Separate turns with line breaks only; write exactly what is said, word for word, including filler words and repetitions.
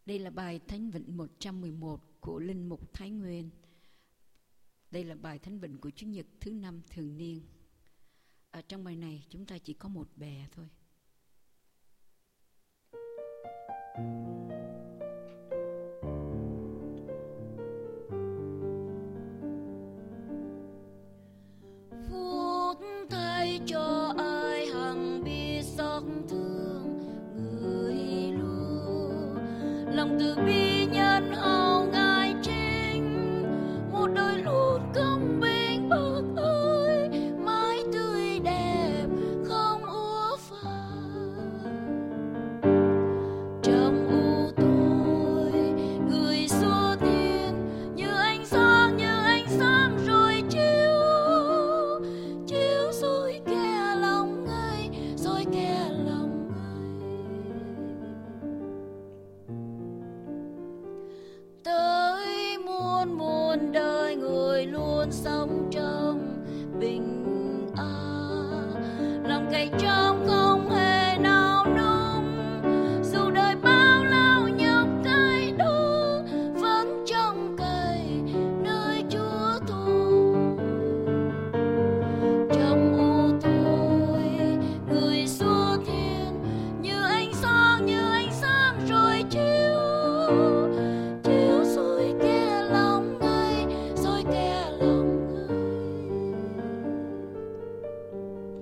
Đây là bài Thánh Vịnh một trăm mười một của Linh Mục Thái Nguyên. Đây là bài Thánh Vịnh của Chủ nhật thứ năm thường niên. Ở trong bài này chúng ta chỉ có một bè thôi.
Phúc thay cho ai hằng biết xót thương người luôn, lòng từ bi nhân hậu ngài chính, một đôi lút công bình bậc ơi, mái tươi đẹp không úa phai. Trong u tối người xua tiên như ánh sáng, như ánh sáng rồi chiếu, chiếu rồi kẻ lòng ngây, rồi kẻ lòng ngây. Tới muôn muôn đời người luôn sống trong bình an, lòng cậy trách